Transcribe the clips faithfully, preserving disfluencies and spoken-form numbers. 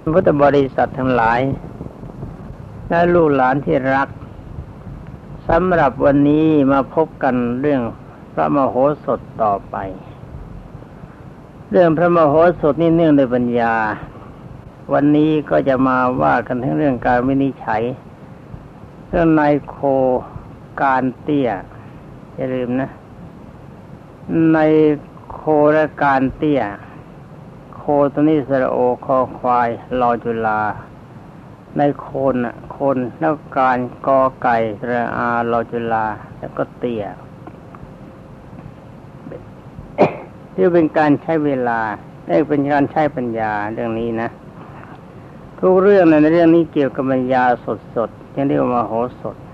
พุทธบริษัททั้งหลายและลูกหลานที่รักสำหรับวันนี้มาพบกันเรื่องพระมโหสถต่อไปเรื่องพระมโหสถนี่เนื่องในปัญญาวันนี้ก็จะมาว่ากันถึงเรื่องการวินิจฉัยเรื่องนายโคการเตี้ยอย่าลืมนะในโคและการเตี้ยโคตัวนี้สระโอคอควายลอจุฬาในโคนน่ะโคนแล้วการกอไก่สระอาลอจุฬาแล้วก็เตี้ยที่เป็นการใช้เวลาได้เป็นการใช้ปัญญาเรื่องนี้นะทุกเรื่องในเรื่องนี้เกี่ยวกับปัญญาสดๆจึงเรียกว่ามโหสถ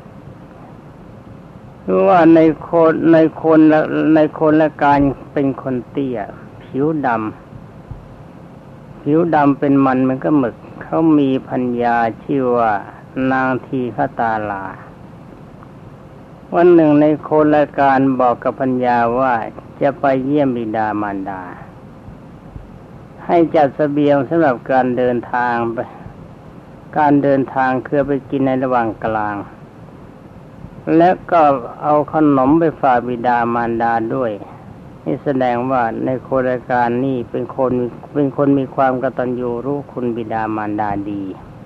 คือว่าในโคนในโคนและในโคนและการเป็นคนเตี้ยผิวดำผิวดำเป็นมันมันก็หมึกเขามีพัญญาชื่อว่านางทีฆตาลาวันหนึ่งในโคนและการบอกกับพัญญาว่าจะไปเยี่ยมบิดามารดาให้จัดเสบียงสำหรับการเดินทางไปการเดินทางคือไปกินในระหว่างกลางและก็เอาขนมไปฝากบิดามารดาด้วยนี่แสดงว่าในโครงการนี้เป็นคนเป็นคนมีความกตัญญูรู้คุณบิดามารดาดี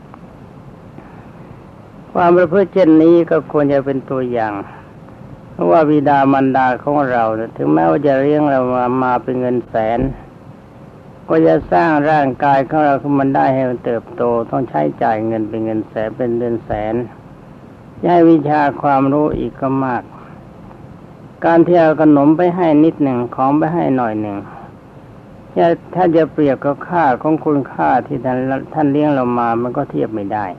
ความประพฤติเช่นนี้ก็ควรจะเป็นตัวอย่างเพราะว่าบิดามารดาของเราถึงแม้ว่าจะเลี้ยงเรามามาเป็นเงินแสนก็จะสร้างร่างกายของเราขึ้นมาได้ให้มันเติบโตต้องใช้จ่ายเงินเป็นเงินแสนเป็นเดือนแสนให้วิชาความรู้อีกก็มากการที่เอาขนมไปให้นิดหนึ่งของไปให้หน่อยหนึ่งถ้าจะเปรียบกับค่าของคุณค่าที่ท่านท่านเลี้ยงเรามามันก็เทียบไม่ได้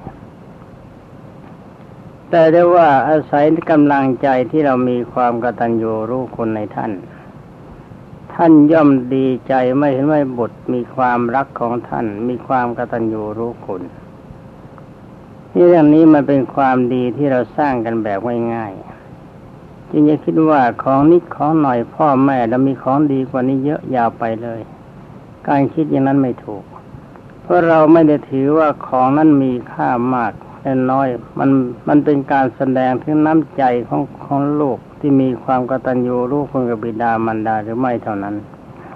แต่ได้ว่าอาศัยกำลังใจที่เรามีความกตัญญูรู้คุณในท่านท่านย่อมดีใจไม่เห็นว่าบุตรมีความรักของท่านมีความกตัญญูรู้คุณนี่เรื่องนี้มันเป็นความดีที่เราสร้างกันแบบง่ายๆจึงจะคิดว่าของนิดของหน่อยพ่อแม่เรามีของดีกว่านี้เยอะยาวไปเลยการคิดอย่างนั้นไม่ถูกเพราะเราไม่ได้ถือว่าของนั้นมีค่ามากและน้อยมันมันเป็นการแสดงถึงน้ำใจของของลูกที่มีความกตัญญูรู้คุณกับบิดามารดาหรือไม่เท่านั้น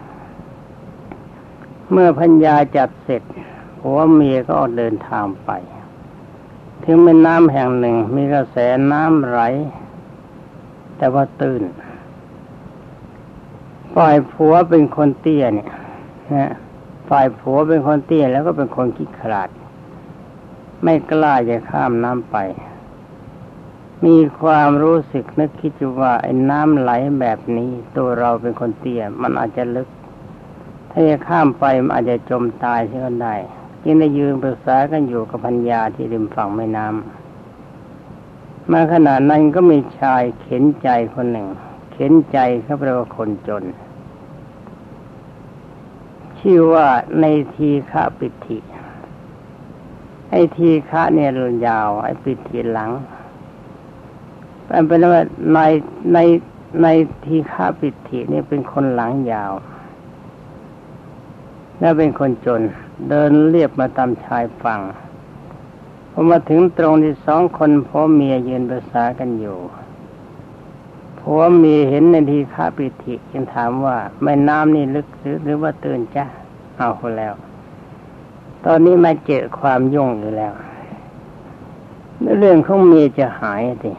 เมื่อพัญญาจัดเสร็จผัวเมียก็ออกเดินทางไปถึงแม่น้ำแห่งหนึ่งมีกระแสน้ำไหลแต่ว่าตื้นฝ่ายผัวเป็นคนเตี้ยเนี่ยนะฝ่ายผัวเป็นคนเตี้ยแล้วก็เป็นคนขี้ขลาดไม่กล้าจะข้ามน้ำไปมีความรู้สึกนึกคิดว่าไอ้น้ำไหลแบบนี้ตัวเราเป็นคนเตี้ยมันอาจจะลึกถ้าจะข้ามไปมันอาจจะจมตายเสียก็ได้จึงได้ยืนปรึกษากันอยู่กับพัญญาที่ริมฝั่งแม่น้ำมาขณะนั้นก็มีชายเข็นใจคนหนึ่งเข็นใจเขาเรียกว่าคนจนชื่อว่าในทีฆะปิติไอ้ทีฆะเนี่ยยาวไอ้ปิติหลังเป็นเป็นว่าในในในทีฆะปิตินี่เป็นคนหลังยาวและเป็นคนจนเดินเรียบมาตามชายฝั่งพอมาถึงตรงที่สองคนผัวเมียยืนปรึกษากันอยู่ผัวเมียเห็นในทีฆะปิติจึงถามว่าแม่น้ำนี่ลึกหรือหรือว่าตื้นจ๊ะเอาคนแล้วตอนนี้มาเจอความยุ่งอยู่แล้วเรื่องของเมียจะหายสิ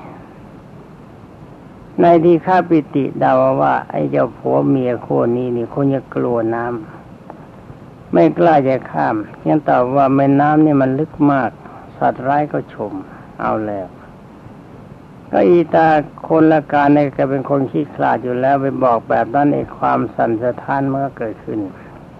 ในทีฆะปิติเดาว่าไอ้เจ้าผัวเมียคู่นี้นี่คงจะกลัวน้ำไม่กล้าจะข้ามยังตอบว่าแม่น้ำนี่มันลึกมากสัตว์ร้ายก็ชมเอาแล้วก็อีตาคนละการเนี่ยก็เป็นคนขี้ขลาดอยู่แล้วไปบอกแบบนั้นในความสั่นสะท้านมันก็เกิดขึ้น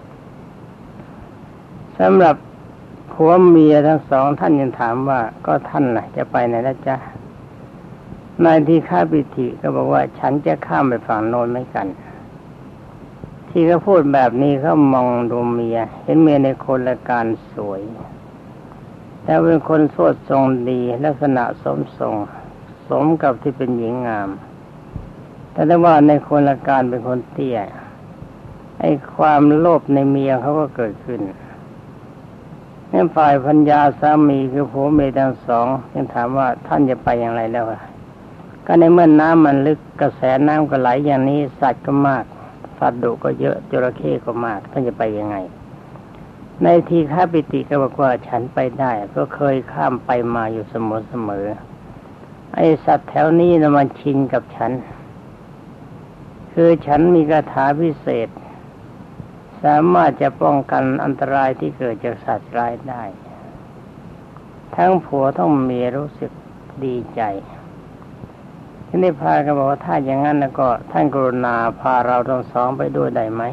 สำหรับผัวเมียทั้งสองท่านยังถามว่าก็ท่านน่ะจะไปไหนล่ะจ๊ะนายทีฆะปิติก็บอกว่าฉันจะข้ามไปฝั่งโน้นเหมือนกันที่เขาพูดแบบนี้เขามองดูเมียเห็นเมียในคนละการสวยแต่เป็นคนสวดทรงดีลักษณะสมทรงสมกับที่เป็นหญิงงามแต่ถ้าว่าในคนละการเป็นคนเตี้ยไอ้ความโลภในเมียเขาก็เกิดขึ้นนี่ฝ่ายพัญญาสามีคือผัวเมียทั้งสองยังถามว่าท่านจะไปอย่างไรแล้วก็ในเมื่อนน้ำมันลึกกระแสน้ำก็ไหลอย่างนี้สัตว์ก็มากสัตว์ดุก็เยอะจระเข้ก็มากท่านจะไปยังไงในทีฆาปิติก็บอกว่าฉันไปได้เพราะเคยข้ามไปมาอยู่เสมอๆไอ้สัตว์แถวนี้นะมันชินกับฉันคือฉันมีคาถาพิเศษสามารถจะป้องกันอันตรายที่เกิดจากสัตว์ร้ายได้ทั้งผัวทั้งเมียรู้สึกดีใจทีนี้พากันบอกว่าถ้าอย่างนั้นแล้วก็ท่านกรุณาพาเราทั้งสองไปด้วยได้ไหม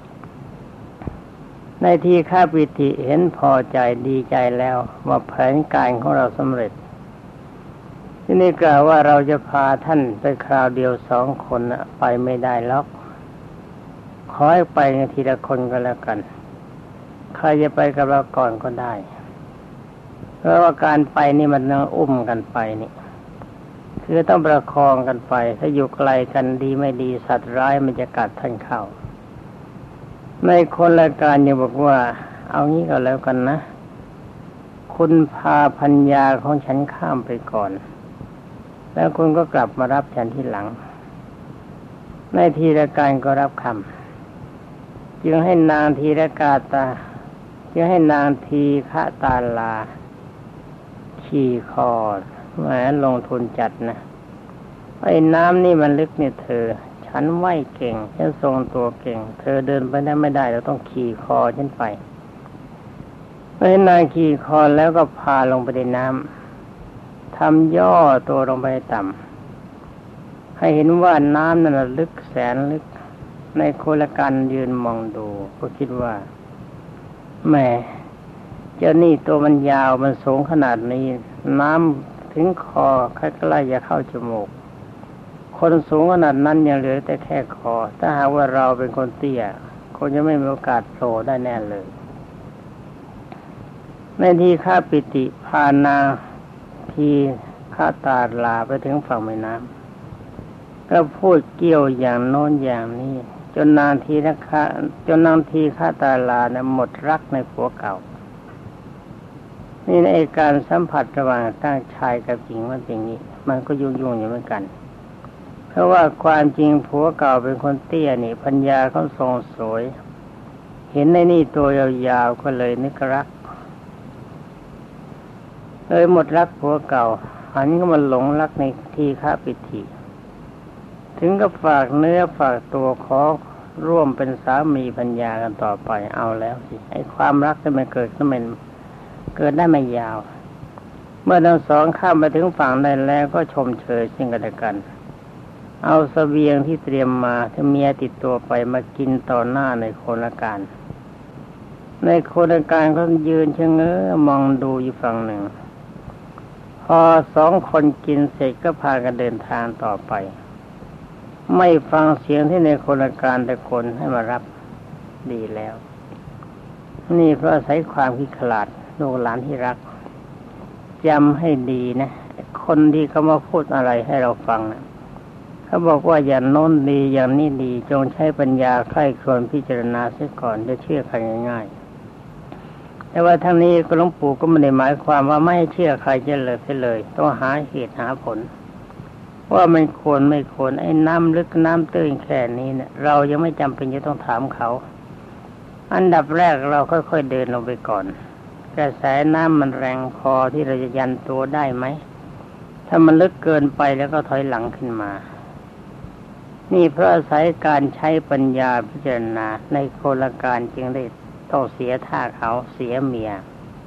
ในที่ข้าปิติเห็นพอใจดีใจแล้วว่าแผนการของเราสำเร็จทีนี้กล่าวว่าเราจะพาท่านไปคราวเดียวสองคนไปไม่ได้หรอกขอให้ไปทีละคนก็แล้วกันใครจะไปกับเราก่อนก็ได้เพราะว่าการไปนี่มันต้องอุ้มกันไปนี่คือต้องประคองกันไปถ้าอยู่ไกลกันดีไม่ดีสัตว์ร้ายมันจะกัดท่านเข้าในคนละการยังบอกว่าเอางี้ก็แล้วกันนะคุณพาพัญญาของฉันข้ามไปก่อนแล้วคุณก็กลับมารับฉันที่หลังในทีละการก็รับคำจึงให้นางทีละกาตาจึงให้นางทีฆะตาลาขี่คอแหมลงทุนจัดนะไอ้น้ำนี่มันลึกเนี่ยเธอฉันว่ายเก่งฉันทรงตัวเก่งเธอเดินไปได้ไม่ได้เราต้องขี่คอฉันไปไอ้นางขี่คอแล้วก็พาลงไปในน้ำทำย่อตัวลงไปต่ำให้เห็นว่าน้ำนั่นลึกแสนลึกในโคลกันยืนมองดูก็คิดว่าแหมเจ้านี่ตัวมันยาวมันสูงขนาดนี้น้ำถึงคอใกล้ๆจะเข้าจมูกคนสูงขนาดนั้นยังเหลือแต่แค่คอถ้าหากว่าเราเป็นคนเตี้ยคงจะไม่มีโอกาสโผล่ได้แน่เลยในที่ข้าปิติพานาทีข้าตาลาไปถึงฝั่งแม่น้ำก็พูดเกี่ยวอย่างโน้นอย่างนี้จนนางทีนะคะจนนางทีข้าตาลาเนี่ยหมดรักในผัวเก่านี่ในการสัมผัสระหว่างตั้งชายกับหญิงมันเป็นอย่างนี้มันก็ยุ่งๆอยู่เหมือนกันเพราะว่าความจริงผัวเก่าเป็นคนเตี้ยนี่พัญญาเขาทรงสวยเห็นในนี่ตัวยาวๆก็เลยนึกรักเลยหมดรักผัวเก่าหันก็มาหลงรักในทีฆาปิติถึงกับฝากเนื้อฝากตัวขอร่วมเป็นสามีพัญญากันต่อไปเอาแล้วสิไอ้ความรักที่มันเกิดขึ้นมันเกิดได้ไม่ยาวเมื่อทั้งสองข้ามไปถึงฝั่งได้แล้วก็ชมเชยซึ่งกันและกันเอาเสบียงที่เตรียมมาที่เมียติดตัวไปมากินต่อหน้าในโคนละการในโคนละการก็ยืนชะเง้อมองดูอยู่ฝั่งหนึ่งพอสองคนกินเสร็จก็พากันเดินทางต่อไปไม่ฟังเสียงที่ในโคนละการแต่คนให้มารับดีแล้วนี่เพราะอาศัยความคิดขลาดลูกหลานที่รักจำให้ดีนะคนที่เขามาพูดอะไรให้เราฟังนะเขาบอกว่าอย่างโน้นดีอย่างนี้ดีจงใช้ปัญญาใคร่ครวญพิจารณาเสียก่อนจะเชื่อใครง่ายๆแต่ว่าทั้งนี้หลวงปู่ก็ไม่ได้หมายความว่าไม่ให้เชื่อใครจะเลยไปเลยต้องหาเหตุหาผลว่ามันควรไม่ควรไอ้น้ำลึกน้ำตื้นแค่นี้เนี่ยเรายังไม่จำเป็นจะต้องถามเขาอันดับแรกเราค่อยๆเดินลงไปก่อนกระแสน้ำมันแรงพอที่เราจะยันตัวได้ไหมถ้ามันลึกเกินไปแล้วก็ถอยหลังขึ้นมานี่เพราะอาศัยการใช้ปัญญาพิจารณาในโคลการจึงได้ต้องเสียท่าเขาเสียเมีย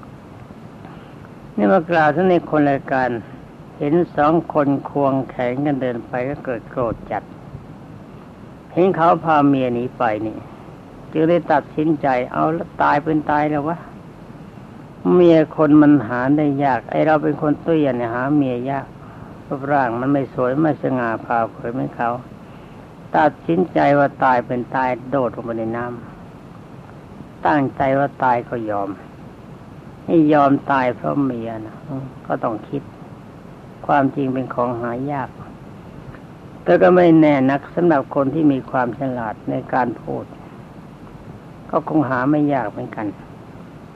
นี่มากล่าวถึงในโคลการเห็นสองคนควงแขนกันเดินไปก็เกิดโกรธจัดเห็นเขาพาเมียหนีไปนี่จึงได้ตัดสินใจเอาแล้วตายเป็นตายแล้ววะเมียคนมันหาได้ยากไอเราเป็นคนเตี้ยเนี่ยหาเมียยากรูปร่างมันไม่สวยไม่สง่าผ่าเผยเหมือนเขาตัดสินใจว่าตายเป็นตายโดดลงไปในน้ำตั้งใจว่าตายก็ยอมให้ยอมตายเพราะเมียนะก็ต้องคิดความจริงเป็นของหายากแต่ก็ไม่แน่นักสำหรับคนที่มีความฉลาดในการพูดก็คงหาไม่ยากเหมือนกัน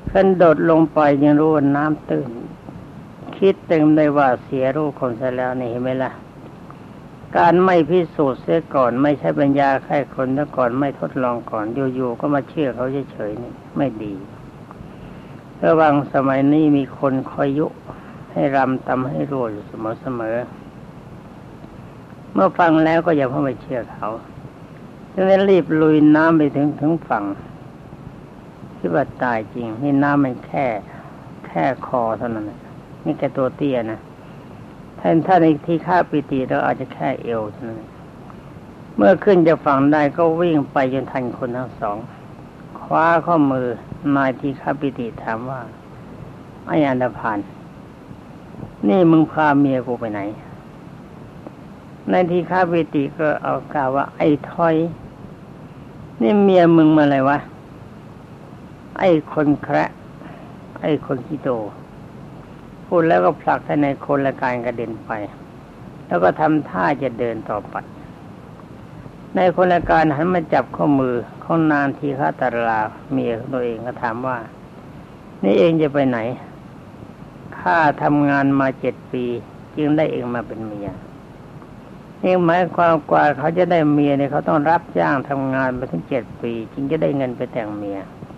ขึ้นโดดลงไปยังรู้ว่าน้ำตื้นคิดเต็มได้ว่าเสียรูปคนซะแล้วนี่เห็นไหมล่ะการไม่พิสูจน์เสียก่อนไม่ใช่ปัญญาแค่คนซะก่อนไม่ทดลองก่อนอยู่ๆก็มาเชื่อเขาเฉยๆนี่ไม่ดีระวังสมัยนี้มีคนคอยยุให้รำตำให้รั่วอยู่เสมอๆเมื่อฟังแล้วก็อย่าเพิ่งไปเชื่อเขาฉะนั้นรีบลุยน้ำไปถึงถึงฝั่งคิดว่าตายจริงนี่น้ำมันแค่แค่คอเท่านั้นนี่แค่ตัวเตี้ยนะท่านท่านในที่ฆ่าปิติเราอาจจะแค่เอวเท่านั้นเมื่อขึ้นจะฝั่งได้ก็วิ่งไปจนทันคนทั้งสองคว้าข้อมือนายที่ฆ่าปิติถามว่าไอ้อันดาพานนี่มึงพาเมียกูไปไหนนายที่ฆ่าปิติก็เอากล่าวว่าไอ้ถอยนี่เมียมึงมาอะไรวะไอ้คนแคระไอ้คนขี้โตพูดแล้วก็ผลักให้ในคนละกายกระเด็นไปแล้วก็ทำท่าจะเดินต่อไปในคนละการหันมาจับข้อมือของนางทีฆตราเมียของตัวเองก็ถามว่านี่เองจะไปไหนข้าทำงานมาเจ็ดปีจึงได้เองมาเป็นเมียเองหมายความกว่าเขาจะได้เมียเนี่ยเขาต้องรับจ้างทำงานมาถึงเจ็ดปีจึงจะได้เงินไปแต่งเมีย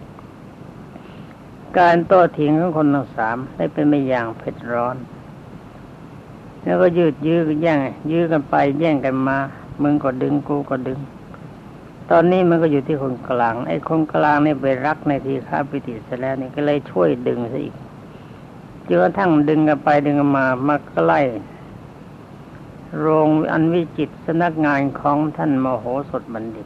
การโต้เถียงของคนทั้งสามได้เป็นไปอย่างเผ็ดร้อนแล้วก็ยืดยื้อแย่งยื้อกันไปแย่งกันมามึงก็ดึงกูก็ดึงตอนนี้มันก็อยู่ที่คนกลางไอ้คนกลางนี่ไปรักในทีฆาปิติเสร็จแล้วนี่ก็เลยช่วยดึงซะอีกจนกระทั่งดึงกันไปดึงกันมามาใกล้โรงอันวิจิตรสำนักงานของท่านมโหสถบัณฑิต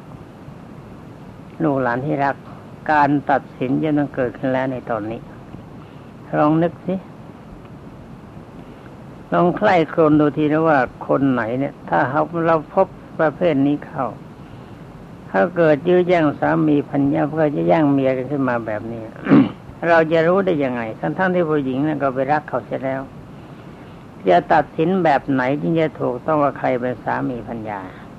ลูกหลานที่รักการตัดสินจะต้องเกิดขึ้นแล้วในตอนนี้ลองนึกสิลองใคร่ครวญดูทีนะว่าคนไหนเนี่ยถ้าเราพบประเภทนี้เข้าถ้าเกิดยื้อแย่งสามีภรรยาเพื่อจะแย่งเมียกันขึ้นมาแบบนี้ เราจะรู้ได้ยังไงทั้งๆที่ผู้หญิงนั่นก็ไปรักเขาเสียแล้วจะตัดสินแบบไหนที่จะถูกต้องว่าใครเป็นสามีภรรยา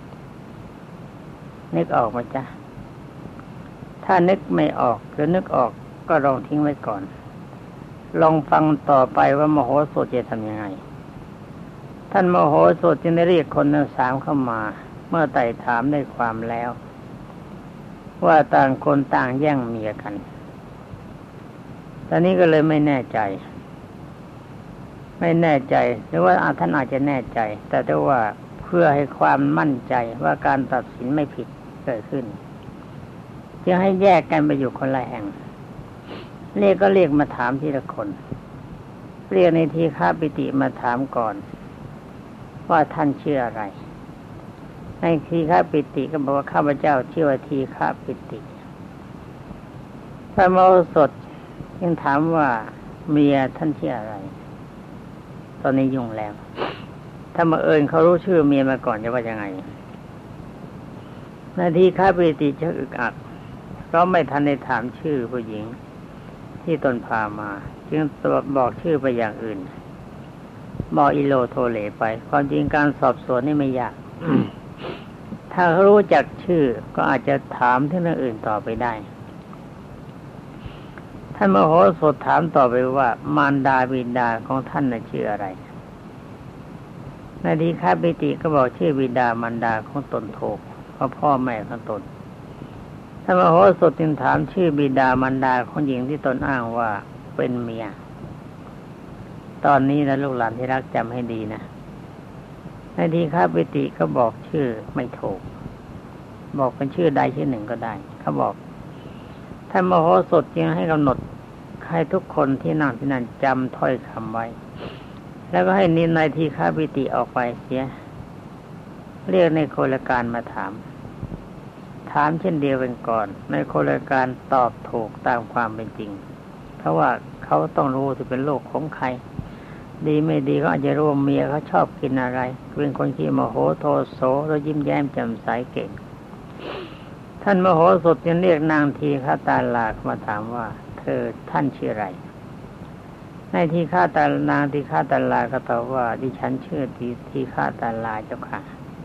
นึกออกไหมจ๊ะถ้านึกไม่ออกหรือนึกออกก็ลองทิ้งไว้ก่อนลองฟังต่อไปว่ามโหสถจะทำยังไงท่านมโหสถจึงได้เรียกคนทั้งสามเข้ามาเมื่อไต่ถามได้ความแล้วว่าต่างคนต่างแย่งเมียกันตอนนี้ก็เลยไม่แน่ใจไม่แน่ใจหรือว่าท่านอาจจะแน่ใจแต่ถ้าว่าเพื่อให้ความมั่นใจว่าการตัดสินไม่ผิดเกิดขึ้นจึงให้แยกกันไปอยู่คนละแห่งเรียกก็เรียกมาถามทีละคนเรียกในทีฆาปิติมาถามก่อนว่าท่านชื่ออะไรในทีฆาปิติก็บอกว่าข้าพเจ้าชื่อว่าทีฆาปิติพระมโหสถยังถามว่าเมียท่านชื่ออะไรตอนนี้ยุ่งแล้วถ้ามาเอิญเขารู้ชื่อเมียมาก่อนจะว่ายังไงนาทีฆาปิติจะอึกอักเพราะไม่ทันได้ถามชื่อผู้หญิงที่ตนพามาจึงบอกชื่อไปอย่างอื่นบอกอิโลโทเลไปความจริงการสอบสวนนี่ไม่ยาก ถ้ารู้จักชื่อก็อาจจะถามถึงเรื่องอื่นต่อไปได้ท่านมโหสถถามต่อไปว่ามารดาบิดาของท่านน่ะชื่ออะไรนาทีฆาปิติก็บอกชื่อบิดามารดาของตนถูกเพราะพ่อแม่ของตนท่านมโหสถจึงถามชื่อบิดามารดาของหญิงที่ตนอ้างว่าเป็นเมียตอนนี้นะลูกหลานที่รักจำให้ดีนะนาทีฆาปิติก็บอกชื่อไม่ถูกบอกเป็นชื่อใดชื่อหนึ่งก็ได้เขาบอกท่านมโหสถจึงให้กำหนดให้ทุกคนที่นั่งที่นั่นจำถ้อยคำไว้แล้วก็ให้นินายทีฆาปิติออกไปเสียเรียกในโคลการมาถามถามเช่นเดียวกันก่อนในโคลการตอบถูกตามความเป็นจริงเพราะว่าเขาต้องรู้ที่เป็นโรคของใครดีไม่ดีก็อาจจะรู้เมียเขาชอบกินอะไรเป็นคนที่โมโหโทโสแล้วยิ้มแย้มแจ่มใสเก่งท่านมโหสถยังเรียกนางทีฆาตาลามาถามว่าเธอท่านชื่ออะไรในทีฆาตานางทีฆาตาลาก็ตอบว่าดิฉันชื่อทีทีฆาตาลาเจ้าค่ะ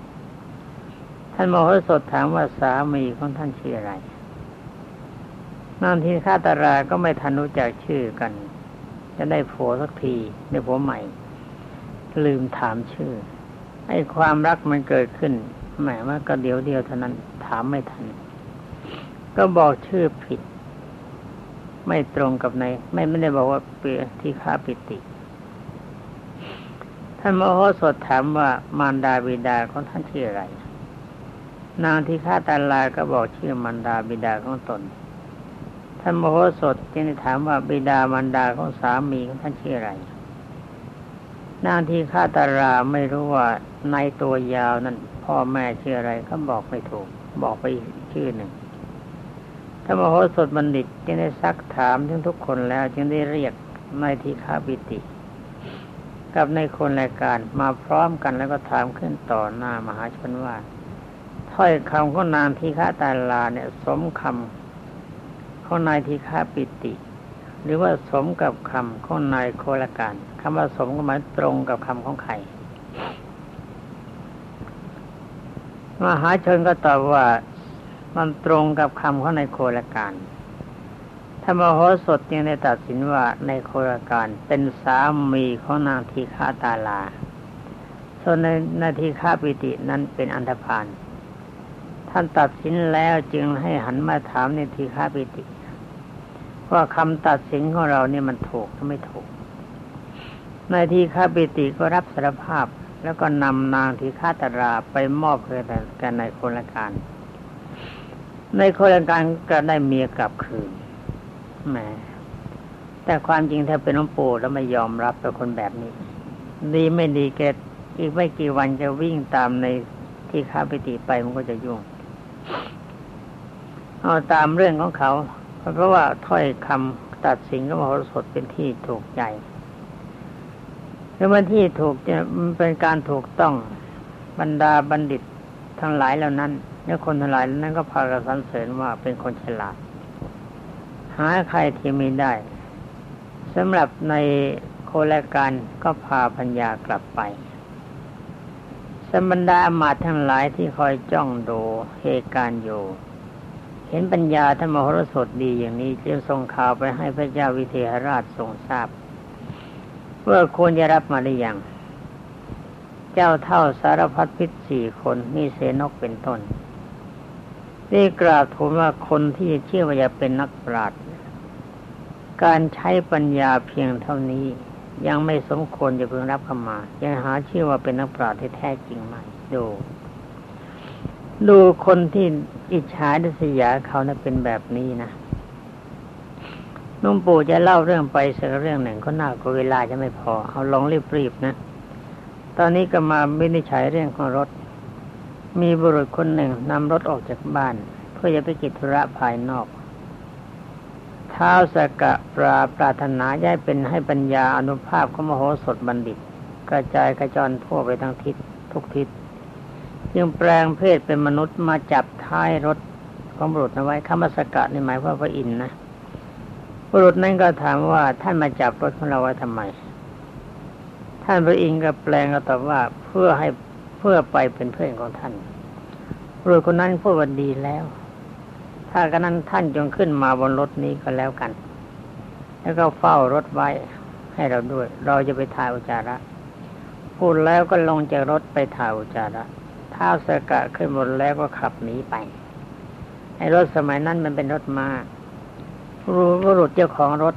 ท่านมโหสถถามว่าสามีของท่านชื่ออะไรนางทีฆาตราก็ไม่ทันรู้จักชื่อกันจะได้ผัวสักทีได้ผัวใหม่ลืมถามชื่อไอ้ความรักมันเกิดขึ้นแหมว่าก็เดี๋ยวเดียวเท่านั้นถามไม่ทันก็บอกชื่อผิดไม่ตรงกับในไม่ไม่ได้บอกว่าเปียที่ฆาปิติท่านมโหสถถามว่ามารดาบิดาของท่านชื่ออะไรนางทีฆาตาลาก็บอกชื่อมารดาบิดาของตนท่านมโหสถจึงได้ถามว่าบิดามารดาของสามีของท่านชื่ออะไรนางทีฆาตาราไม่รู้ว่าในตัวยาวนั้นพ่อแม่ชื่ออะไรก็บอกไม่ถูกบอกไปอีกชื่อหนึ่งท่านมโหสถบัณฑิตจึงได้ซักถามทั้งทุกคนแล้วจึงได้เรียกนายทีฆาปิติกับในคนรายการมาพร้อมกันแล้วก็ถามขึ้นต่อหน้ามหาชนว่าถ้อยคำของนางทีฆาตาลาเนี่ยสมคำของนายทีฆาปิติหรือว่าสมกับคำของนายโคลการคำว่าสมก็หมายตรงกับคำของใครมหาชนก็ตอบว่ามันตรงกับคำของนายโคลการท่านมโหสถยังได้ตัดสินว่าในโคลการเป็นสามีของนางทีฆาตาลาส่วนในนาทีฆาปิตินั้นเป็นอันธพาลท่านตัดสินแล้วจึงให้หันมาถามในทีฆาปิติว่าคำตัดสินของเราเนี่ยมันถูกหรือไม่ถูกในทีฆาปิติก็รับสารภาพแล้วก็นำนางทีฆาตาราไปมอบให้แก่นายโคลการในโคลการก็ได้เมียกลับคืนแหมแต่ความจริงถ้าเป็นหลวงปู่แล้วไม่ยอมรับเป็นคนแบบนี้ดีไม่ดีแกอีกไม่กี่วันจะวิ่งตามในที่ฆาปิติไปมันก็จะยุ่งเอาตามเรื่องของเขาเพราะว่าถ้อยคำตัดสินของมโหสถเป็นที่ถูกใจแล้วมันที่ถูกเนี่ยมันเป็นการถูกต้องบรรดาบัณฑิตทั้งหลายเหล่านั้นและคนทั้งหลายนั้นก็พากันสรรเสริญว่าเป็นคนฉลาดหาใครที่ไม่ได้สำหรับในโคลการก็พาปัญญากลับไปสมบรรดาอมาตย์ทั้งหลายที่คอยจ้องดูเหตุการณ์อยู่เห็นปัญญาท่านมโหสถดีอย่างนี้จึงส่งข่าวไปให้พระเจ้าวิเทหราชทรงทราบว่าควรจะรับมาหรือยังเจ้าเท่าสารพัดพิษสี่คนมีเสนกเป็นต้นได้กราบทูลว่าคนที่เชื่อว่าจะเป็นนักปราชญ์การใช้ปัญญาเพียงเท่านี้ยังไม่สมควรจะพึงรับเข้ามายังหาชื่อว่าเป็นนักปราชญ์ที่แท้จริงไหมดูดูคนที่อิจฉาริษยาเขานะเป็นแบบนี้นะหลวงปู่จะเล่าเรื่องไปสักเรื่องหนึ่งก็น่าก็เวลาจะไม่พอเอาลองรีบๆนะตอนนี้ก็มาวินิจฉัยเรื่องของรถมีบุรุษคนหนึ่งนำรถออกจากบ้านเพื่อจะไปกิจธุระภายนอกท้าวสักกะปราปรารถนาย้ายเป็นให้ปัญญาอานุภาพของมโหสถบัณฑิตกระจายกระจรทั่วไปทั้งทิศทุกทิศจึงแปลงเพศเป็นมนุษย์มาจับท้ายรถของบุรุษเอาไว้คำว่าสักกะนี่หมายว่าพระอินทร์นะบุรุษนั้นก็ถามว่าท่านมาจับรถของเราไว้ทำไมท่านพระอินทร์ก็แปลงก็ตอบว่าเพื่อให้เพื่อไปเป็นเพื่อนของท่านบุรุษคนนั้นพูดว่าดีแล้วถ้ากันนั้นท่านจงขึ้นมาบนรถนี้ก็แล้วกันแล้วก็เฝ้ารถไว้ให้เราด้วยเราจะไปถ่ายอุจจาระพูดแล้วก็ลงจากรถไปถ่ายอุจจาระท้าวสักกะขึ้นบนแล้วก็ขับหนีไปไอ้รถสมัยนั้นมันเป็นรถม้าบุรุษเจ้าของรถ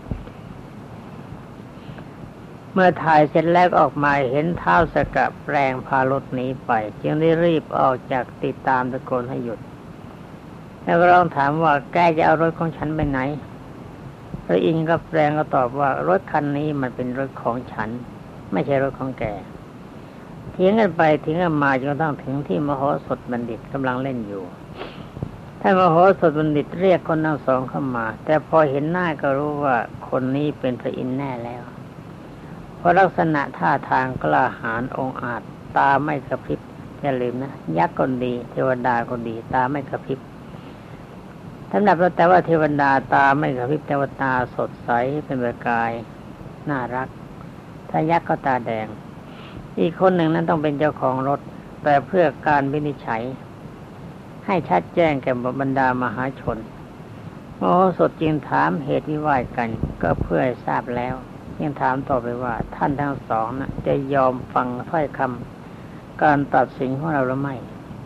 เมื่อถ่ายเสร็จแล้วออกมาเห็นท้าวสักกะแปลงพารถหนีไปจึงได้รีบออกจากติดตามตะโกนให้หยุดแล้วก็ร้องถามว่าแกจะเอารถของฉันไปไหนพระอินทร์ก็แปลงก็ตอบว่ารถคันนี้มันเป็นรถของฉันไม่ใช่รถของแกเถียงกันไปเถียงกันมาจนกระทั่งถึงที่มโหสถบัณฑิตกำลังเล่นอยู่ท่านมโหสถบัณฑิตเรียกคนทั้งสองเข้ามาแต่พอเห็นหน้าก็รู้ว่าคนนี้เป็นพระอินทร์แน่แล้วเพราะลักษณะท่าทางกล้าหาญองอาจตาไม่กระพริบอย่าลืมนะยักษ์ก็ดีเทวดาก็ดีตาไม่กระพริบสำหรับแต่ว่าเทวดาตาไม่กระพริบแต่ว่าตาสดใสเป็นประกายน่ารักถ้ายักษ์ก็ตาแดงอีกคนหนึ่งนั้นต้องเป็นเจ้าของรถแต่เพื่อการวินิจฉัยให้ชัดแจ้งแก่บรรดามหาชนโอ้สดจึงถามเหตุวิวาทกันก็เพื่อให้ทราบแล้วยังถามต่อไปว่าท่านทั้งสองนะจะยอมฟังถ้อยคำการตัดสินของเราหรือไม่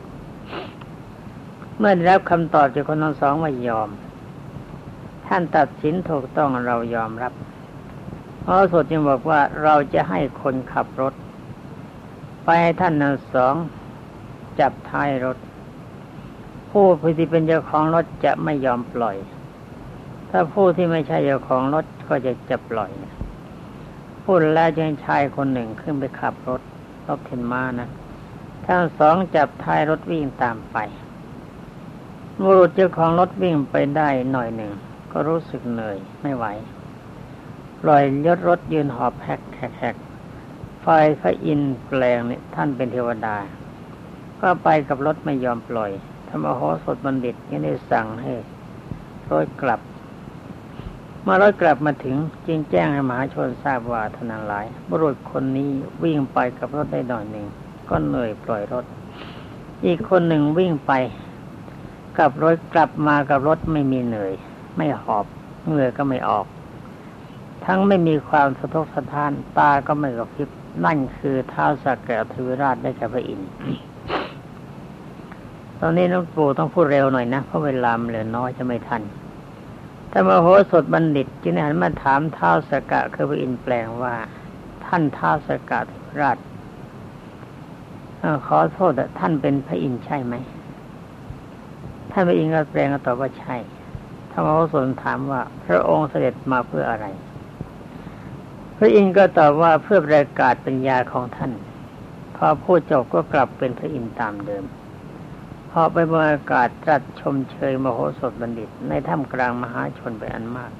เมื่อได้รับคำตอบจากคนทั้งสองว่ายอมท่านตัดสินถูกต้องเรายอมรับพระสดจึงบอกว่าเราจะให้คนขับรถไปให้ท่านทั้งสองจับท้ายรถผู้ที่เป็นเจ้าของรถจะไม่ยอมปล่อยถ้าผู้ที่ไม่ใช่เจ้าของรถก็จะจะปล่อยพูดแล้วจึงชายคนหนึ่งขึ้นไปขับรถรถเข็นม้านะทั้งสองจับท้ายรถวิ่งตามไปบุรุษเจ้าของรถวิ่งไปได้หน่อยหนึ่งก็รู้สึกเหนื่อยไม่ไหวปล่อยยศรถยืนหอบแฮกแฮกไฟพระอินทร์แปลงเนี่ยท่านเป็นเทวดาก็ไปกับรถไม่ยอมปล่อยธรรมโหสถบัณฑิตยังได้สั่งให้รถกลับเมื่อรถกลับมาถึงจึงแจ้งให้มหาชนทราบว่าท่านทั้งหลายบุรุษคนนี้วิ่งไปกับรถได้หน่อยหนึ่งก็เหนื่อยปล่อยรถอีกคนหนึ่งวิ่งไปกับรถกลับมากับรถไม่มีเหนื่อยไม่หอบเหงื่อก็ไม่ออกทั้งไม่มีความสะทกสะท้านตาก็ไม่กระพริบนั่นคือท้าวสักกะเทวราชได้แก่พระอินทร์ ตอนนี้หลวงปู่ต้องพูดเร็วหน่อยนะเพราะเวลาเหลือน้อยจะไม่ทันแต่มโหสถบัณฑิตจึงหันมาถามท้าวสักกะคือพระอินทร์แปลงว่าท่านท้าวสักกะเทวราชขอโทษท่านเป็นพระอินทร์ใช่ไหมท่านพระอินทร์ก็แปลงก็ตอบว่าใช่ธรรมโหสถถามว่าพระองค์เสด็จมาเพื่ออะไรพระอินทร์ก็ตอบว่าเพื่อประกาศปัญญาของท่านพอพูดจบก็กลับเป็นพระอินทร์ตามเดิมพอไปบรรยากาศตรัสชมเชยมโหสถบัณฑิตในท่ามกลางมหาชนไปอันมาก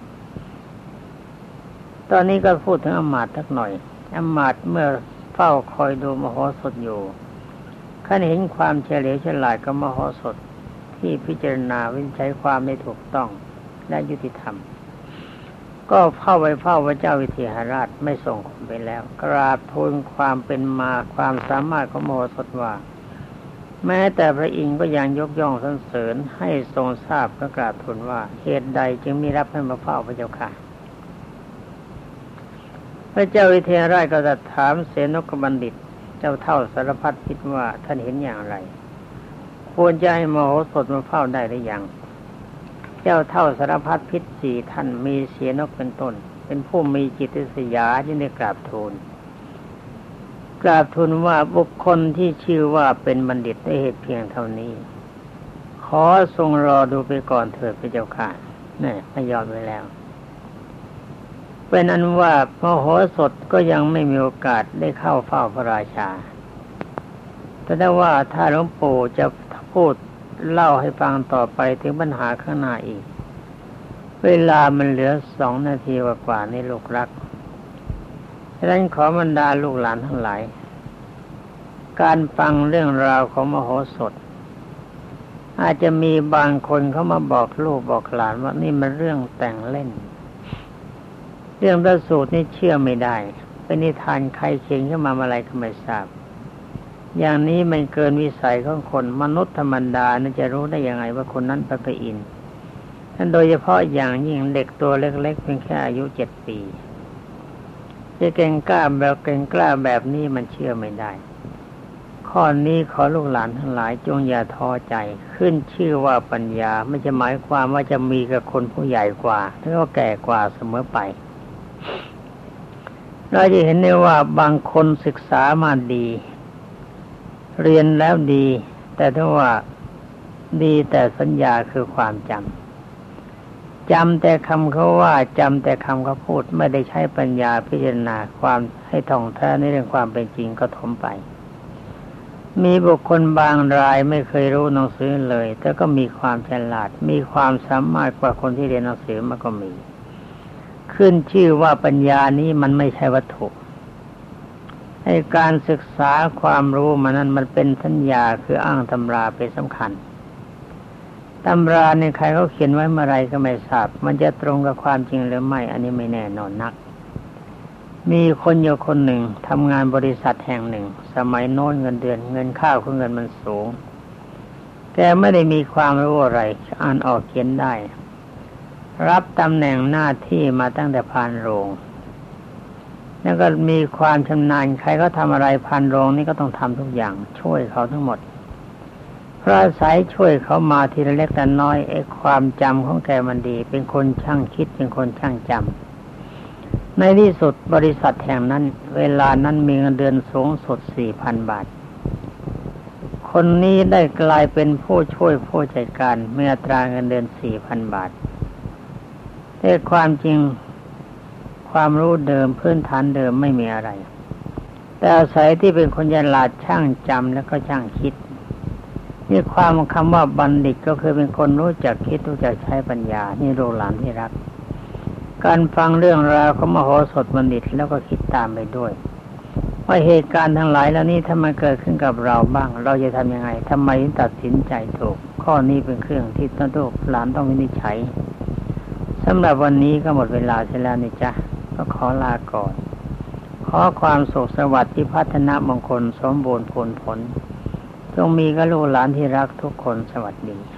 ตอนนี้ก็พูดถึงอมาตย์สักหน่อยอมาตย์เมื่อเฝ้าคอยดูมโหสถอยู่ขั้นเห็นความเฉลียวฉลาดของมโหสถที่พิจารณาวินิจฉัยความไม่ถูกต้องและยุติธรรมก็เฝ้าไปเฝ้าพระเจ้าวิเทหราชไม่ส่งคนไปแล้วกราบทูลความเป็นมาความสามารถของมโหสถว่าแม้แต่พระอินทร์ก็ยังยกย่องสรรเสริญให้ทรงทราบก็กราบทูลว่าเหตุใดจึงมีรับให้มาเฝ้าพระเจ้าค่ะพระเจ้าวิเทหราชก็จะถามเสนกบัณฑิตเจ้าเท่าสารพัดคิดว่าท่านเห็นอย่างไรควรจะให้มโหสถมาเฝ้าได้หรือยังเจ้าเท่าสารพัดพิษสี่ท่านมีเสนกเป็นต้นเป็นผู้มีจิตริษยาที่ได้กราบทูลกราบทูลว่าบุคคลที่ชื่อว่าเป็นบัณฑิตได้เหตุเพียงเท่านี้ขอทรงรอดูไปก่อนเถิดพระเจ้าค่ะนี่ไม่ยอมไว้แล้วเป็นอันว่ามโหสถก็ยังไม่มีโอกาสได้เข้าเฝ้าพระราชาแต่ได้ว่าถ้าหลวงปู่จะพูดเล่าให้ฟังต่อไปถึงปัญหาข้างหน้าอีกเวลามันเหลือสองนาทีกว่าๆนี่ลูกรักฉะนั้นขอบรรดาลูกหลานทั้งหลายการฟังเรื่องราวของมโหสถอาจจะมีบางคนเขามาบอกลูกบอกหลานว่านี่มันเรื่องแต่งเล่นเรื่องพระสูตรนี่เชื่อไม่ได้เป็นนิทานใครเขียนขึ้นมาอะไรก็ไม่ทราบอย่างนี้มันเกินวิสัยของคนมนุษย์ธรรมดาน่าจะรู้ได้ยังไงว่าคนนั้นเป็นพระอินทร์นั่นโดยเฉพาะอย่างยิ่งเด็กตัวเล็กๆเพียงแค่อายุเจ็ดปีจะเก่งกล้าแบบเก่งกล้าแบบนี้มันเชื่อไม่ได้ข้อนี้ขอลูกหลานทั้งหลายจงอย่าท้อใจขึ้นชื่อว่าปัญญาไม่จะหมายความว่าจะมีกับคนผู้ใหญ่กว่าหรือว่าแก่กว่าเสมอไปเราจะเห็นได้ว่าบางคนศึกษามาดีเรียนแล้วดีแต่ถ้าว่าดีแต่สัญญาคือความจำจำแต่คำเขาว่าจำแต่คำเขาพูดไม่ได้ใช้ปัญญาพิจารณาความให้ท่องแท้ในเรื่องความเป็นจริงก็ถมไปมีบุคคลบางรายไม่เคยรู้หนังสือเลยแต่ก็มีความฉลาดมีความสามารถกว่าคนที่เรียนหนังสือมาก็มีขึ้นชื่อว่าปัญญานี้มันไม่ใช่วัตถุให้การศึกษาความรู้มันนั้นมันเป็นสัญญาคืออ้างตำราเป็นสำคัญตำราในใครเขาเขียนไว้เมื่อไรก็ไม่ทราบมันจะตรงกับความจริงหรือไม่อันนี้ไม่แน่นอนนักมีคนอยู่คนหนึ่งทำงานบริษัทแห่งหนึ่งสมัยโน้นเงินเดือนเงินข้าวของเงินมันสูงแกไม่ได้มีความรู้อะไรอ่านออกเขียนได้รับตำแหน่งหน้าที่มาตั้งแต่พานโรงแล้วก็มีความชำนาญใครก็ทำอะไรพานโรงนี่ก็ต้องทำทุกอย่างช่วยเขาทั้งหมดเพราะอาศัยช่วยเขามาทีละเล็กแต่น้อยไอ้ความจำของแกมันดีเป็นคนช่างคิดเป็นคนช่างจำในที่สุดบริษัทแห่งนั้นเวลานั้นมีเงินเดือนสูงสุด สี่พัน บาทคนนี้ได้กลายเป็นผู้ช่วยผู้จัดการมีอัตราเงินเดือน สี่พัน บาทแต่ความจริงความรู้เดิมพื้นฐานเดิมไม่มีอะไรแต่อาศัยที่เป็นคนฉลาดช่างจำแล้วก็ช่างคิดนี่ความคำว่าบัณฑิตก็คือเป็นคนรู้จักคิดรู้จักใช้ปัญญานี่ลูกหลานที่รักการฟังเรื่องราวของมโหสถบัณฑิตแล้วก็คิดตามไปด้วยว่าเหตุการณ์ทั้งหลายแล้วนี้ถ้ามันเกิดขึ้นกับเราบ้างเราจะทำยังไงทำไมถึงตัดสินใจถูกข้อนี้เป็นเครื่องที่ต้องลูกหลานต้องวินิจฉัยสำหรับวันนี้ก็หมดเวลาเสียแล้วนี่จ๊ะก็ขอลาก่อนขอความสุขสวัสดิ์ที่พัฒนามงคลสมบูรณ์ผลผลจงมีกับลูกหลานที่รักทุกคนสวัสดี